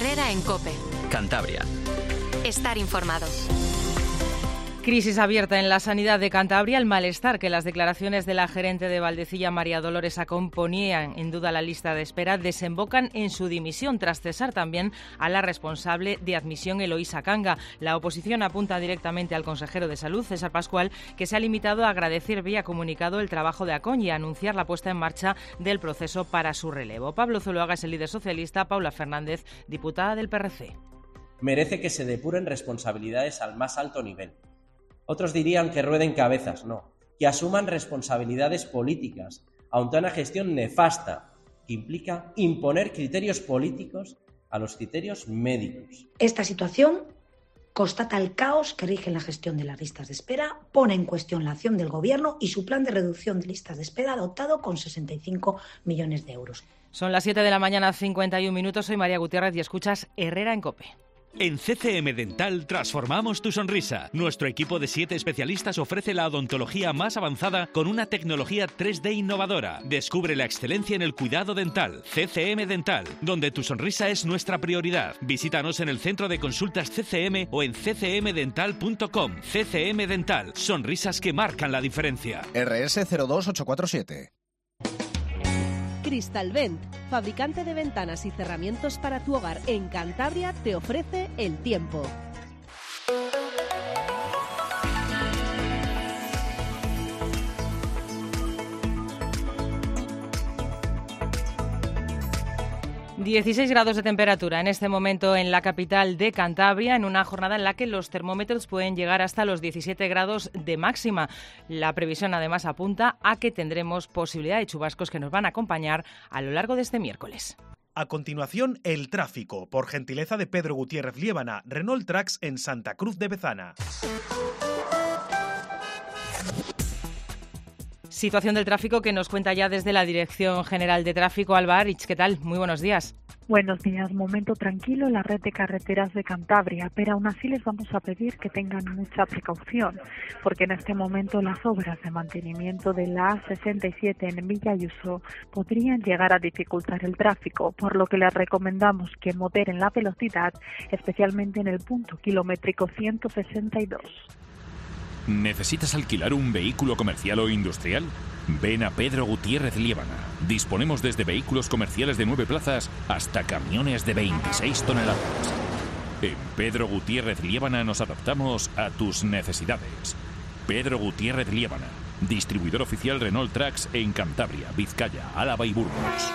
Herrera en COPE. Cantabria. Estar informado. Crisis abierta en la sanidad de Cantabria. El malestar que las declaraciones de la gerente de Valdecilla, María Dolores Acón, ponían en duda la lista de espera, desembocan en su dimisión, tras cesar también a la responsable de admisión, Eloísa Canga. La oposición apunta directamente al consejero de Salud, César Pascual, que se ha limitado a agradecer vía comunicado el trabajo de Acón y a anunciar la puesta en marcha del proceso para su relevo. Pablo Zuloaga es el líder socialista, Paula Fernández, diputada del PRC. Merece que se depuren responsabilidades al más alto nivel. Otros dirían que rueden cabezas, no, que asuman responsabilidades políticas ante una gestión nefasta que implica imponer criterios políticos a los criterios médicos. Esta situación constata el caos que rige la gestión de las listas de espera, pone en cuestión la acción del Gobierno y su plan de reducción de listas de espera adoptado con 65 millones de euros. Son las 7 de la mañana, 51 minutos. Soy María Gutiérrez y escuchas Herrera en COPE. En CCM Dental transformamos tu sonrisa. Nuestro equipo de 7 especialistas ofrece la odontología más avanzada con una tecnología 3D innovadora. Descubre la excelencia en el cuidado dental. CCM Dental, donde tu sonrisa es nuestra prioridad. Visítanos en el centro de consultas CCM o en ccmdental.com. CCM Dental, sonrisas que marcan la diferencia. RS 02847. Cristalvent, fabricante de ventanas y cerramientos para tu hogar en Cantabria, te ofrece el tiempo. ...16 grados de temperatura en este momento en la capital de Cantabria, en una jornada en la que los termómetros pueden llegar hasta los 17 grados de máxima. La previsión además apunta a que tendremos posibilidad de chubascos que nos van a acompañar a lo largo de este miércoles. A continuación, el tráfico, por gentileza de Pedro Gutiérrez Liébana, Renault Trax en Santa Cruz de Bezana. Situación del tráfico que nos cuenta ya desde la Dirección General de Tráfico. Alba Arich, ¿qué tal? Muy buenos días. Buenos días. Momento tranquilo en la red de carreteras de Cantabria, pero aún así les vamos a pedir que tengan mucha precaución, porque en este momento las obras de mantenimiento de la A67 en Villa Ayuso podrían llegar a dificultar el tráfico, por lo que les recomendamos que moderen la velocidad, especialmente en el punto kilométrico 162. ¿Necesitas alquilar un vehículo comercial o industrial? Ven a Pedro Gutiérrez Liébana. Disponemos desde vehículos comerciales de 9 plazas hasta camiones de 26 toneladas. En Pedro Gutiérrez Liébana nos adaptamos a tus necesidades. Pedro Gutiérrez Liébana, distribuidor oficial Renault Trax en Cantabria, Vizcaya, Álava y Burgos.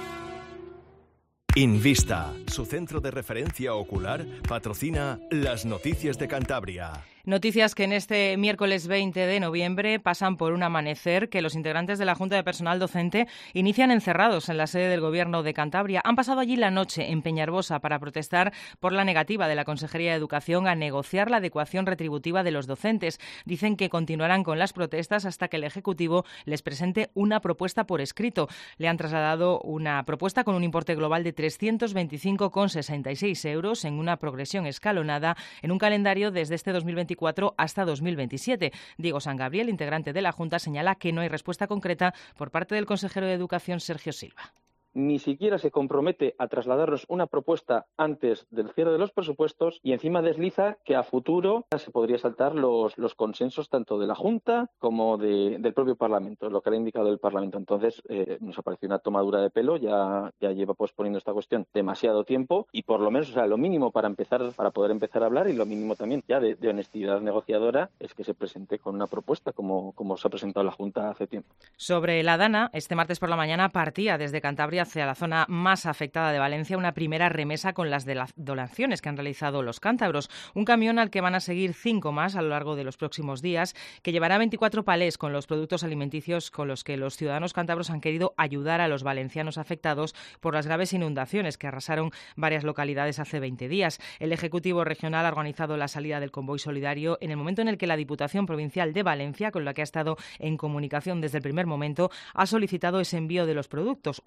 Invista, su centro de referencia ocular, patrocina las noticias de Cantabria. Noticias que en este miércoles 20 de noviembre pasan por un amanecer que los integrantes de la Junta de Personal Docente inician encerrados en la sede del Gobierno de Cantabria. Han pasado allí la noche en Peñarbosa para protestar por la negativa de la Consejería de Educación a negociar la adecuación retributiva de los docentes. Dicen que continuarán con las protestas hasta que el Ejecutivo les presente una propuesta por escrito. Le han trasladado una propuesta con un importe global de 325,66 euros en una progresión escalonada en un calendario desde este 2024 hasta 2027. Diego San Gabriel, integrante de la Junta, señala que no hay respuesta concreta por parte del consejero de Educación, Sergio Silva. Ni siquiera se compromete a trasladarnos una propuesta antes del cierre de los presupuestos y encima desliza que a futuro se podría saltar los consensos tanto de la Junta como del propio Parlamento, lo que le ha indicado el Parlamento. Entonces nos ha parecido una tomadura de pelo, ya lleva posponiendo esta cuestión demasiado tiempo y por lo menos, o sea, lo mínimo para poder empezar a hablar y lo mínimo también ya de honestidad negociadora es que se presente con una propuesta como se ha presentado la Junta hace tiempo. Sobre la Dana, este martes por la mañana partía desde Cantabria hacia la zona más afectada de Valencia una primera remesa con las donaciones que han realizado los cántabros. Un camión al que van a seguir 5 más a lo largo de los próximos días, que llevará 24 palés con los productos alimenticios con los que los ciudadanos cántabros han querido ayudar a los valencianos afectados por las graves inundaciones que arrasaron varias localidades hace 20 días. El Ejecutivo Regional ha organizado la salida del convoy solidario en el momento en el que la Diputación Provincial de Valencia, con la que ha estado en comunicación desde el primer momento, ha solicitado ese envío de los productos, una vez que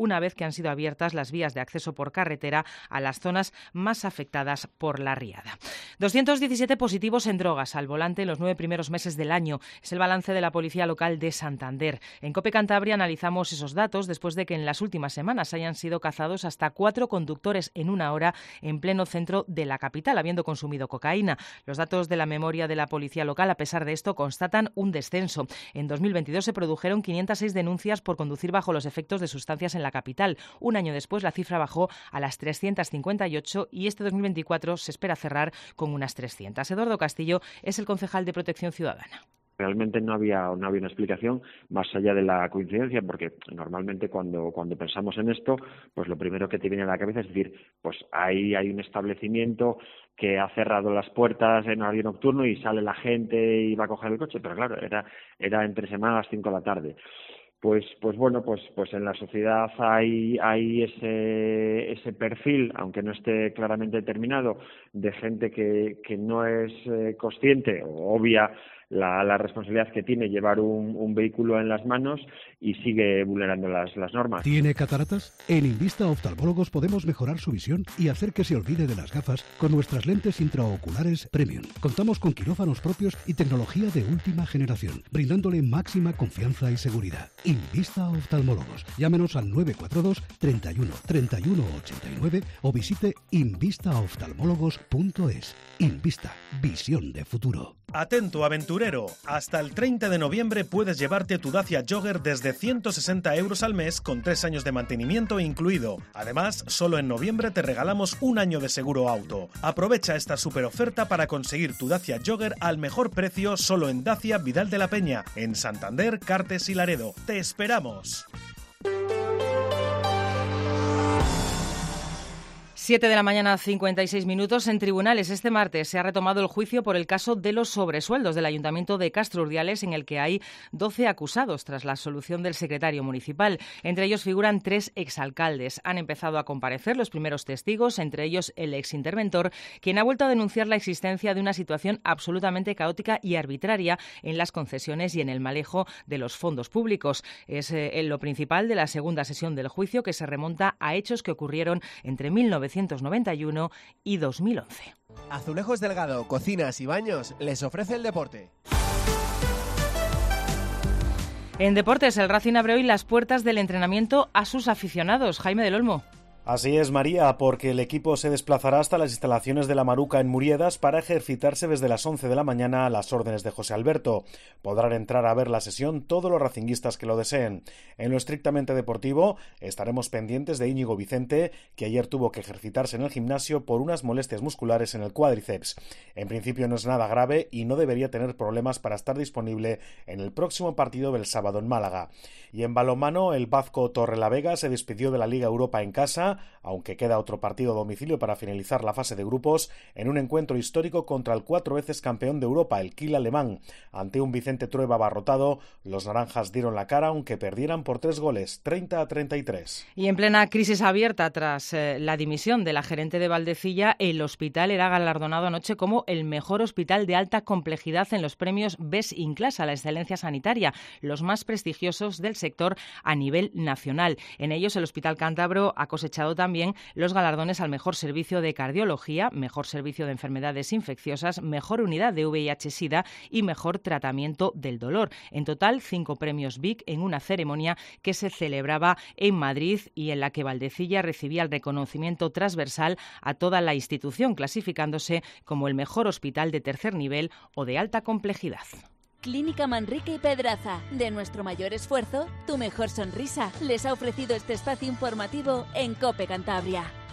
que han sido abiertas las vías de acceso por carretera a las zonas más afectadas por la riada. 217 positivos en drogas al volante en los 9 primeros meses del año. Es el balance de la Policía Local de Santander. En COPE Cantabria analizamos esos datos después de que en las últimas semanas hayan sido cazados hasta 4 conductores en una hora en pleno centro de la capital, habiendo consumido cocaína. Los datos de la memoria de la Policía Local, a pesar de esto, constatan un descenso. En 2022 se produjeron 506 denuncias por conducir bajo los efectos de sustancias en la capital. Un año después la cifra bajó a las 358 y este 2024 se espera cerrar con unas 300. Eduardo Castillo es el concejal de Protección Ciudadana. Realmente no había una explicación más allá de la coincidencia, porque normalmente cuando pensamos en esto, pues lo primero que te viene a la cabeza es decir, pues ahí hay un establecimiento que ha cerrado las puertas en horario nocturno y sale la gente y va a coger el coche, pero claro, era entre semana a las 5 de la tarde. Pues bueno, pues en la sociedad hay ese perfil, aunque no esté claramente determinado, de gente que no es consciente o obvia la responsabilidad que tiene llevar un vehículo en las manos y sigue vulnerando las normas. ¿Tiene cataratas? En Invista Oftalmólogos podemos mejorar su visión y hacer que se olvide de las gafas con nuestras lentes intraoculares Premium. Contamos con quirófanos propios y tecnología de última generación, brindándole máxima confianza y seguridad. Invista Oftalmólogos. Llámenos al 942 31 31 89 o visite invistaoftalmólogos.es. Invista. Visión de futuro. Atento, aventurero. Hasta el 30 de noviembre puedes llevarte tu Dacia Jogger desde 160 € al mes con 3 años de mantenimiento incluido. Además, solo en noviembre te regalamos un año de seguro auto. Aprovecha esta super oferta para conseguir tu Dacia Jogger al mejor precio solo en Dacia Vidal de la Peña, en Santander, Cartes y Laredo. ¡Te esperamos! 7 de la mañana, 56 minutos. En tribunales este martes se ha retomado el juicio por el caso de los sobresueldos del Ayuntamiento de Castro Urdiales, en el que hay 12 acusados tras la absolución del secretario municipal. Entre ellos figuran 3 exalcaldes. Han empezado a comparecer los primeros testigos, entre ellos el exinterventor, quien ha vuelto a denunciar la existencia de una situación absolutamente caótica y arbitraria en las concesiones y en el manejo de los fondos públicos. Es lo principal de la segunda sesión del juicio, que se remonta a hechos que ocurrieron entre 1991 y 2011. Azulejos Delgado, Cocinas y Baños les ofrece el deporte. En deportes, el Racing abre hoy las puertas del entrenamiento a sus aficionados. Jaime del Olmo. Así es, María, porque el equipo se desplazará hasta las instalaciones de la Maruca en Muriedas para ejercitarse desde las 11 de la mañana a las órdenes de José Alberto. Podrán entrar a ver la sesión todos los racinguistas que lo deseen. En lo estrictamente deportivo, estaremos pendientes de Íñigo Vicente, que ayer tuvo que ejercitarse en el gimnasio por unas molestias musculares en el cuádriceps. En principio no es nada grave y no debería tener problemas para estar disponible en el próximo partido del sábado en Málaga. Y en balonmano, el Bazco Torrelavega se despidió de la Liga Europa en casa, aunque queda otro partido a domicilio para finalizar la fase de grupos, en un encuentro histórico contra el 4 veces campeón de Europa, el Kiel alemán. Ante un Vicente Trueba abarrotado, los naranjas dieron la cara, aunque perdieran por 3 goles, 30-33. Y en plena crisis abierta tras la dimisión de la gerente de Valdecilla, el hospital era galardonado anoche como el mejor hospital de alta complejidad en los premios Best in Class a la excelencia sanitaria, los más prestigiosos del sector a nivel nacional. En ellos, el Hospital Cántabro ha cosechado también los galardones al mejor servicio de cardiología, mejor servicio de enfermedades infecciosas, mejor unidad de VIH-Sida y mejor tratamiento del dolor. En total, 5 premios BIC en una ceremonia que se celebraba en Madrid y en la que Valdecilla recibía el reconocimiento transversal a toda la institución, clasificándose como el mejor hospital de tercer nivel o de alta complejidad. Clínica Manrique y Pedraza. De nuestro mayor esfuerzo, tu mejor sonrisa. Les ha ofrecido este espacio informativo en COPE Cantabria.